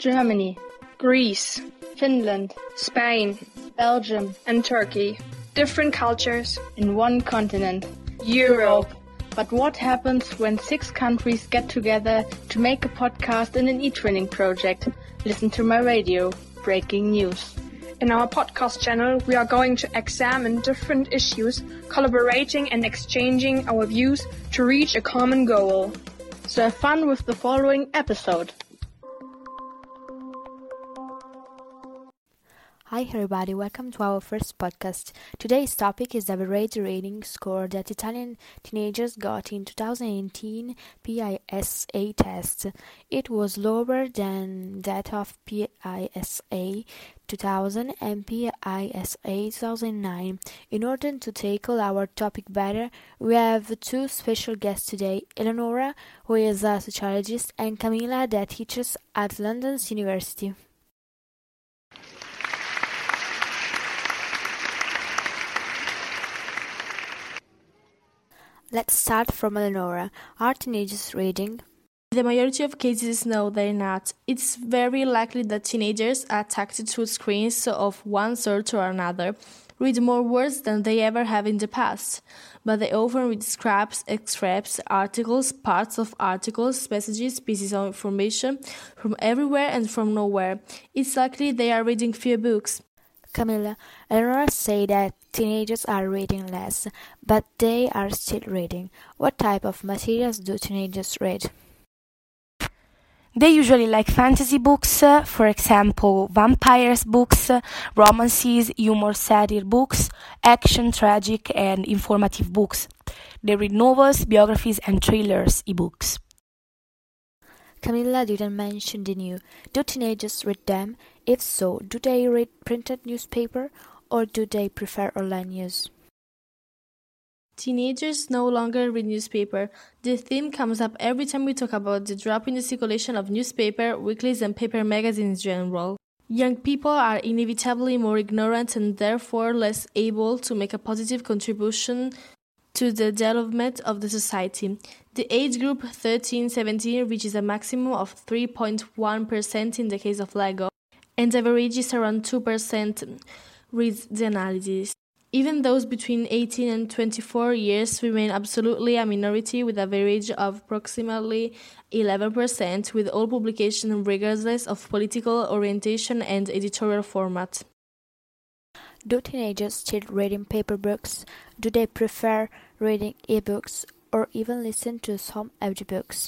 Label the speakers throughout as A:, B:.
A: Germany, Greece, Finland, Spain, Belgium, and Turkey. Different cultures in one continent, Europe. But what happens when 6 countries get together to make a podcast in an e-twinning project? Listen to my radio, Breaking News.
B: In our podcast channel, we are going to examine different issues, collaborating and exchanging our views to reach a common goal.
A: So have fun with the following episode.
C: Hi everybody, welcome to our first podcast. Today's topic is the average rating score that Italian teenagers got in 2018 PISA test. It was lower than that of PISA 2000 and PISA 2009. In order to tackle our topic better, we have 2 special guests today, Eleonora, who is a sociologist, and Camilla, that teaches at London's University. Let's start from Eleonora. Are teenagers reading?
D: The majority of cases, no, they're not. It's very likely that teenagers are attracted to screens of one sort or another, read more words than they ever have in the past. But they often read scraps, extracts, articles, parts of articles, messages, pieces of information from everywhere and from nowhere. It's likely they are reading few books.
C: Camilla, Eleonora say that teenagers are reading less, but they are still reading. What type of materials do teenagers read?
E: They usually like fantasy books, for example, vampires books, romances, humor satire books, action, tragic and informative books. They read novels, biographies and thrillers, ebooks.
C: Camilla didn't mention the new. Do teenagers read them? If so, do they read printed newspaper or do they prefer online news?
D: Teenagers no longer read newspaper. The theme comes up every time we talk about the drop in the circulation of newspaper, weeklies and paper magazines in general. Young people are inevitably more ignorant and therefore less able to make a positive contribution to the development of the society. The age group 13-17 reaches a maximum of 3.1% in the case of Lego, and averages around 2%, reads the analysis. Even those between 18 and 24 years remain absolutely a minority with an average of approximately 11%, with all publications regardless of political orientation and editorial format.
C: Do teenagers still reading paper books? Do they prefer reading ebooks or even listen to some audiobooks?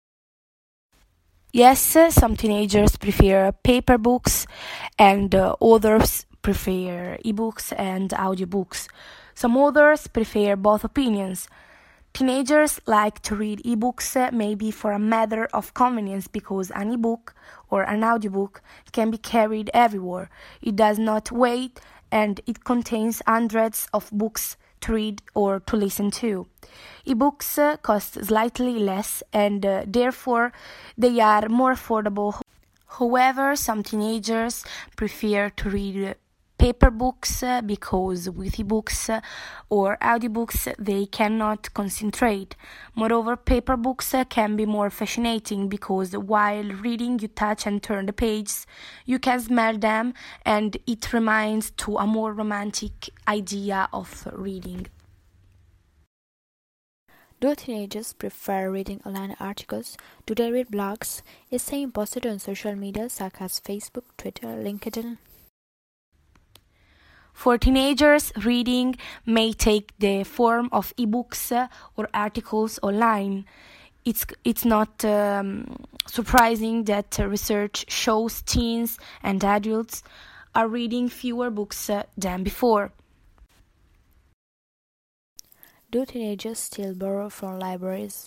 E: Yes, some teenagers prefer paper books and others prefer ebooks and audiobooks. Some others prefer both opinions. Teenagers like to read ebooks maybe for a matter of convenience because an ebook or an audiobook can be carried everywhere. It does not weigh and it contains hundreds of books to read or to listen to. Ebooks cost slightly less and therefore they are more affordable. However, some teenagers prefer to read paper books because with ebooks or audiobooks they cannot concentrate. Moreover, paper books can be more fascinating because while reading you touch and turn the pages, you can smell them and it reminds to a more romantic idea of reading.
C: Do teenagers prefer reading online articles? Do they read blogs? Essays posted on social media such as Facebook, Twitter, LinkedIn?
E: For teenagers, reading may take the form of ebooks or articles online. It's not surprising that research shows teens and adults are reading fewer books than before.
C: Do teenagers still borrow from libraries?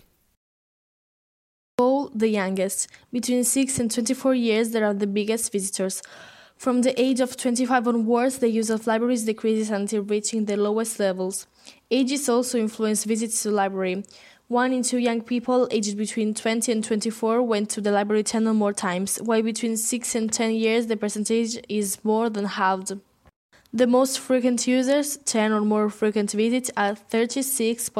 D: All the youngest. Between 6 and 24 years, they are the biggest visitors. From the age of 25 onwards, the use of libraries decreases until reaching the lowest levels. Ages also influence visits to the library. 1 in 2 young people aged between 20 and 24 went to the library 10 or more times, while between 6 and 10 years the percentage is more than halved. The most frequent users, 10 or more frequent visits, are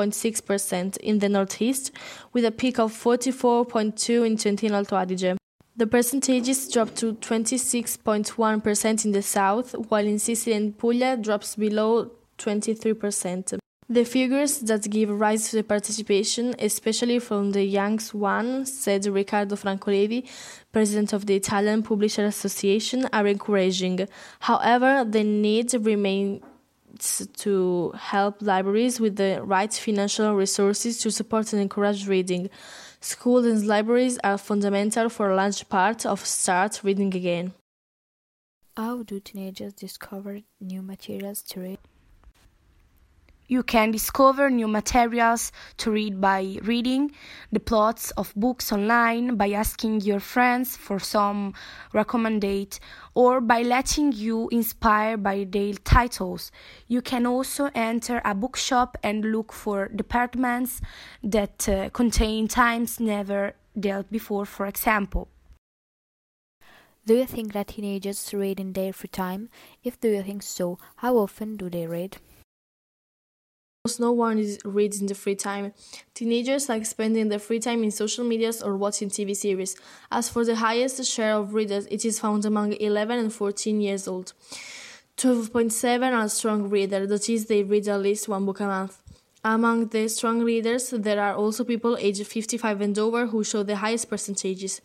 D: 36.6% in the Northeast, with a peak of 44.2% in Trentino Alto Adige. The percentages dropped to 26.1% in the south, while in Sicily and Puglia drops below 23%. The figures that give rise to the participation, especially from the young ones, said Riccardo Francolevi, president of the Italian Publishers Association, are encouraging. However, the need remains to help libraries with the right financial resources to support and encourage reading. Schools and libraries are fundamental for a large part of Start Reading Again.
C: How do teenagers discover new materials to read?
E: You can discover new materials to read by reading the plots of books online, by asking your friends for some recommended, or by letting you inspire by their titles. You can also enter a bookshop and look for departments that contain titles never dealt before, for example.
C: Do you think that teenagers read in their free time? If do you think so, how often do they read?
D: No one reads in the free time. Teenagers like spending their free time in social medias or watching TV series. As for the highest share of readers, it is found among 11 and 14 years old. 12.7 are strong readers, that is, they read at least one book a month. Among the strong readers, there are also people aged 55 and over who show the highest percentages.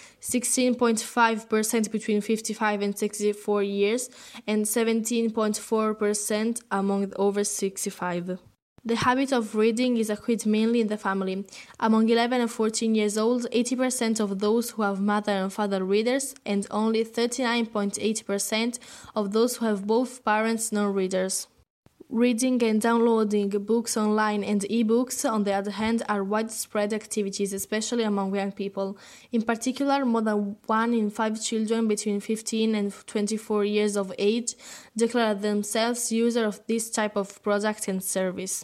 D: 16.5% between 55 and 64 years, and 17.4% among over 65. The habit of reading is acquired mainly in the family. Among 11 and 14 years old, 80% of those who have mother and father readers, and only 39.8% of those who have both parents non-readers. Reading and downloading books online and e-books, on the other hand, are widespread activities, especially among young people. In particular, more than 1 in 5 children between 15 and 24 years of age declare themselves users of this type of product and service.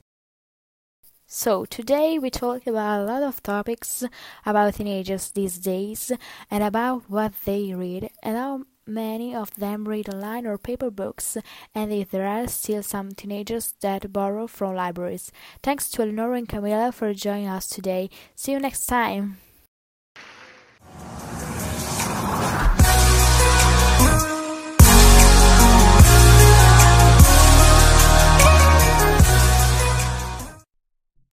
C: So, today we talk about a lot of topics about teenagers these days and about what they read and how many of them read online or paper books, and if there are still some teenagers that borrow from libraries. Thanks to Eleonora and Camilla for joining us today. See you next time!